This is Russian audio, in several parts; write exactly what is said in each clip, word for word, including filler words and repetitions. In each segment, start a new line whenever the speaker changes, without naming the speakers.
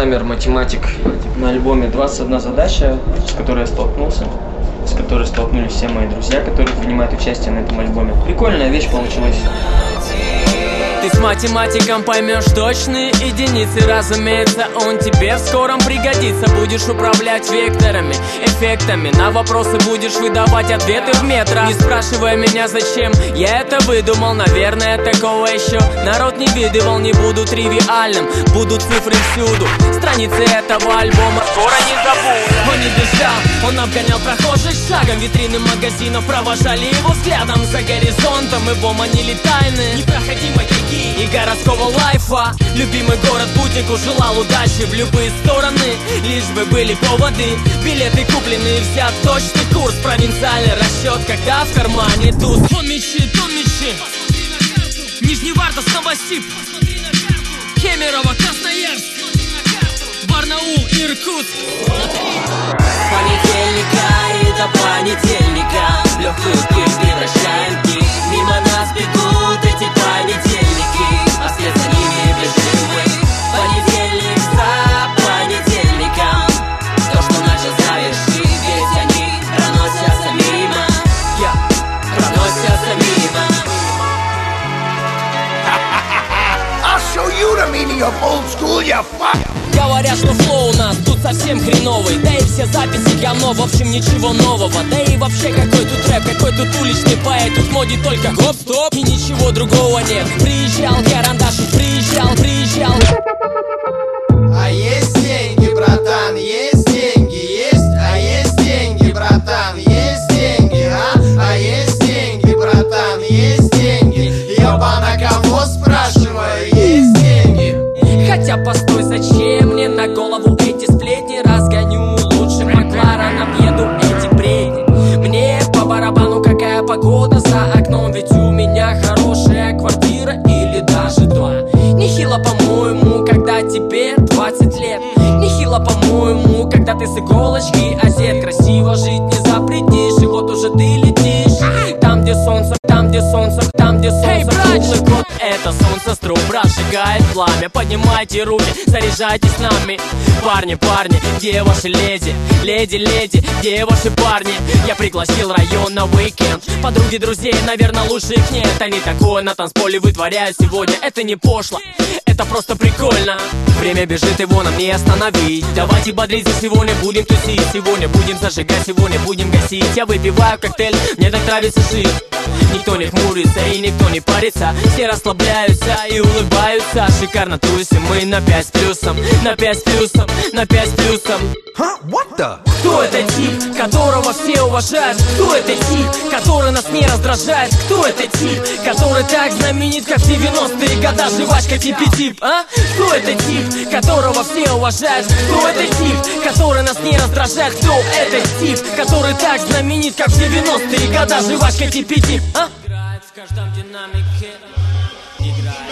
Владимир, математик. На альбоме двадцать одна задача, с которой я столкнулся, с которой столкнулись все мои друзья, которые принимают участие на этом альбоме. Прикольная вещь получилась.
Ты с математиком поймешь точные единицы. Разумеется, он тебе в скором пригодится. Будешь управлять векторами, эффектами. На вопросы будешь выдавать ответы в метрах. Не спрашивай меня зачем, я это выдумал. Наверное, такого еще народ не видывал. Не буду тривиальным, будут цифры всюду. Страницы этого альбома скоро не забуду. Он не бежал, он обгонял прохожих шагом. Витрины магазинов провожали его взглядом. За горизонтом его манили тайны непроходимой и городского лайфа. Любимый город-путнику желал удачи в любые стороны, лишь бы были поводы. Билеты куплены, взят точный курс. Провинциальный расчет, когда в кармане туз. Он мечи, он мечи. Нижневартовск, Новосиб, Кемерово, Красноярск, Барнаул, Иркутск. С понедельника и до понедельника в легкую пыль превращаем дни. Мимо нас бегут эти понедельники, а вслед за ними бежим мы. Понедельник за понедельником, то, что начал, заверши. Ведь они проносятся мимо, я проносятся мимо.
I'll show you the meaning of old school, you fuck.
Говорят, что флоу у нас тут совсем хреновый. Да и все записи говно, в общем ничего нового. Да и вообще какой тут рэп, какой тут уличный поэт. Тут в моде только гоп-стоп и ничего другого нет. Приезжал Карандашик, приезжал, приезжал.
А есть деньги, братан, есть деньги, есть. А есть деньги, братан, есть деньги, а? А есть деньги, братан, есть деньги. Ёбана, кого спрашиваю, есть деньги.
Хотя постой, зачем мне на голову эти сплетни? Разгоню лучше Маклареном, еду эти бредни. Мне по барабану какая погода за окном. Ведь у меня хорошая квартира или даже два. Нехило, по-моему, когда тебе двадцать лет. Нехило, по-моему, когда ты с иголочки одет. Красиво жить не запретишь, и вот уже ты летишь. Там, где солнце, там, где солнце, там, где солнце. Эй, круглый год, это солнце с труб разжигает пламя. Поднимайте руки, заряжайтесь с нами. Парни, парни, где ваши леди? Леди, леди, где ваши парни? Я пригласил район на уикенд. Подруги, друзей, наверное, лучше их нет. Они такое на танцполе вытворяют сегодня. Это не пошло, это просто прикольно. Время бежит, его нам не остановить. Давайте бодриться, сегодня будем тусить. Сегодня будем зажигать, сегодня будем гасить. Я выпиваю коктейль, мне так нравится жить. Никто не хмурится и никто не парится. Все расслабляются и улыбаются. Шикарно тусим мы на пять с плюсом. На пять с плюсом, на пять с плюсом.
Huh? What the?
Кто это тип, которого все уважают? Кто это тип, который нас не раздражает? Кто это тип, который так знаменит, как в девяностые года жвачка типи тип, а? Кто это тип, которого все уважают? Кто это тип, который нас не раздражает? Кто это тип, который так знаменит, как в девяностые года жвачка типи тип, а? Играет в каждом динамике. Играет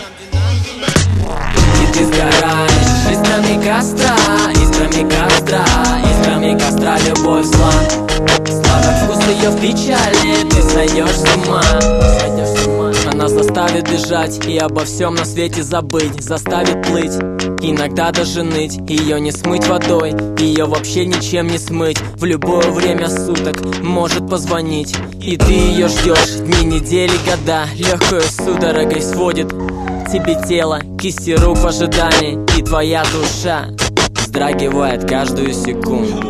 в каждом динамике. И ты сгораешь искрами костра, искрами костра, искрами костра любовь зла. Сладок вкус ее в печали, ты сойдешь с ума, сойдешь с ума. Она заставит бежать и обо всем на свете забыть, заставит плыть, иногда даже ныть. Ее не смыть водой, ее вообще ничем не смыть. В любое время суток может позвонить, и ты ее ждешь дни, недели, года. Легкой судорогой сводит тебе тело, кисти рук в ожидании, и твоя душа вздрагивает каждую секунду.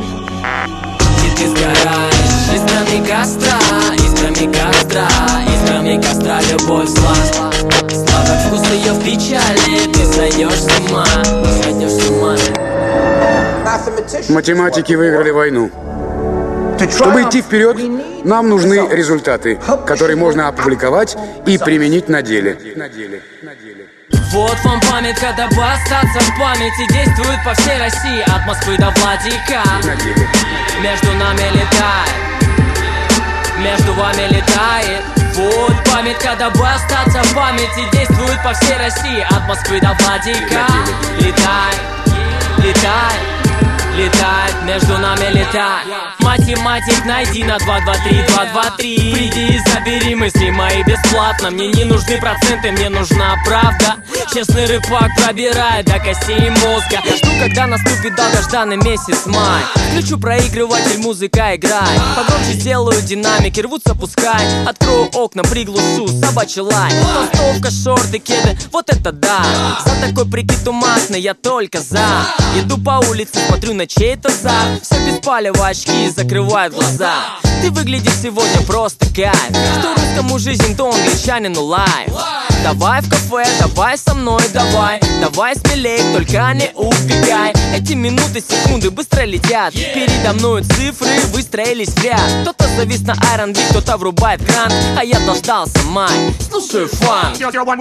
И ты сгораешь искрами костра, искрами костра, искрами костра любовь зла. Сладок вкус ее в печали, ты сойдешь с ума, сойдешь с ума.
Математики выиграли войну. Чтобы идти вперед, нам нужны результаты, которые можно опубликовать и применить на деле.
Вот вам памятка, дабы остаться в памяти. Действует по всей России, от Москвы до Владика. Между нами летает, между вами летает. Вот памятка, дабы остаться в памяти. Действует по всей России, от Москвы до Владика. Летай, летай, летает, между нами летай. Математик, найди на два, два, три, два, два, три. Приди и забери мысли мои бесплатно. Мне не нужны проценты, мне нужна правда. Честный рыбак пробирает до костей мозга. Я жду, когда наступит долгожданный месяц май. Включу проигрыватель, музыка играет. Погромче сделаю динамики, рвутся пускай. Открою окна, приглушу собачий лай. Толстовка, шорты, кеды, вот это да. За такой прикид умастный я только за. Иду по улице, смотрю на чей-то зад. Все без палева, очки закрывают глаза. Ты выглядишь сегодня просто кайф. Что русскому жизнь, то англичанину лайф. Давай в кафе, давай со мной, давай. Давай смелей, только не убегай. Эти минуты, секунды быстро летят. Передо мной цифры выстроились в ряд. Кто-то завис на ар энд би, кто-то врубает кран. А я дождался май, слушаю фан.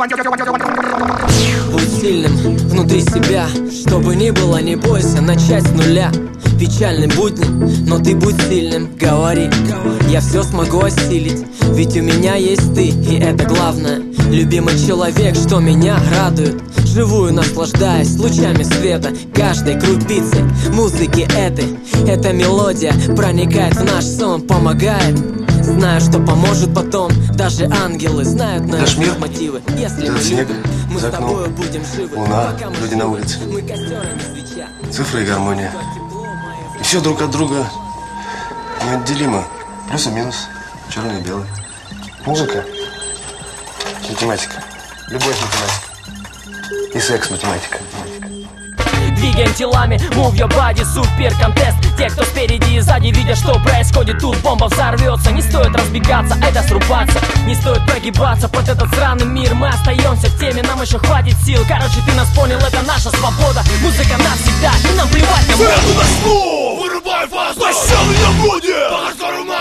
Будь сильным внутри себя. Что бы ни было, не бойся начать с нуля. Печальны будни, но ты будь сильным, говори. Я все смогу осилить, ведь у меня есть ты, и это главное. Любимый человек, что меня радует. Живую наслаждаясь лучами света, каждой крупицей музыки этой. Эта мелодия проникает в наш сон, помогает. Знаю, что поможет потом. Даже ангелы знают наши мотивы. Если мы любим, мы с тобой будем живы.
Луна, люди на улице, цифры и гармония. И все друг от друга неотделимо. Плюс и минус, черный и белый. Музыка, математика, любовь математика и секс математика.
Двигаем телами, move your body, супер контест. Те, кто спереди и сзади, видят, что происходит тут. Бомба взорвется, не стоит разбегаться, это срубаться. Не стоит прогибаться под этот сраный мир. Мы остаемся в теме, нам еще хватит сил. Короче, ты нас понял, это наша свобода. Музыка навсегда, и нам плевать на моду.
Вырубай вас, возвращал меня будет. По которому